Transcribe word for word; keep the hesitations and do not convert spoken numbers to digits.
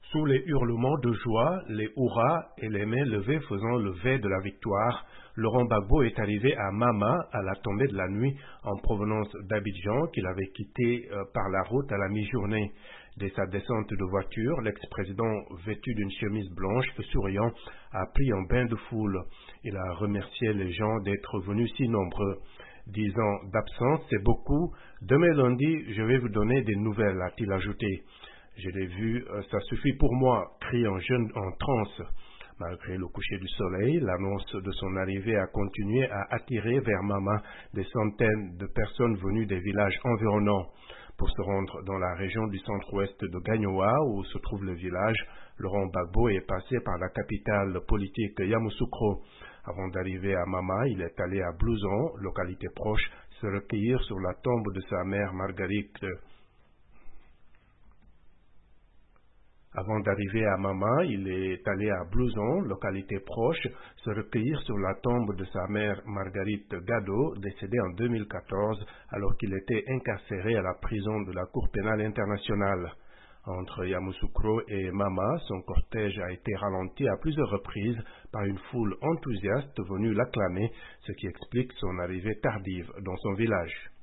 Sous les hurlements de joie, les hurrahs et les mains levées faisant le vœu de la victoire, Laurent Gbagbo est arrivé à Mama à la tombée de la nuit en provenance d'Abidjan qu'il avait quitté euh, par la route à la mi-journée. Dès sa descente de voiture, l'ex-président, vêtu d'une chemise blanche et souriant, a pris un bain de foule. Il a remercié les gens d'être venus si nombreux. Dix ans d'absence, c'est beaucoup. Demain lundi, je vais vous donner des nouvelles, a-t-il ajouté. Je l'ai vu, ça suffit pour moi, crie un jeune en transe. Malgré le coucher du soleil, l'annonce de son arrivée a continué à attirer vers Mama des centaines de personnes venues des villages environnants. Pour se rendre dans la région du centre-ouest de Gagnoa, où se trouve le village, Laurent Gbagbo est passé par la capitale politique Yamoussoukro. Avant d'arriver à Mama, il est allé à Blouson, localité proche, se recueillir sur la tombe de sa mère Marguerite. Avant d'arriver à Mama, il est allé à Blouson, localité proche, se recueillir sur la tombe de sa mère Marguerite Gado, décédée en deux mille quatorze alors qu'il était incarcéré à la prison de la Cour pénale internationale. Entre Yamoussoukro et Mama, son cortège a été ralenti à plusieurs reprises par une foule enthousiaste venue l'acclamer, ce qui explique son arrivée tardive dans son village.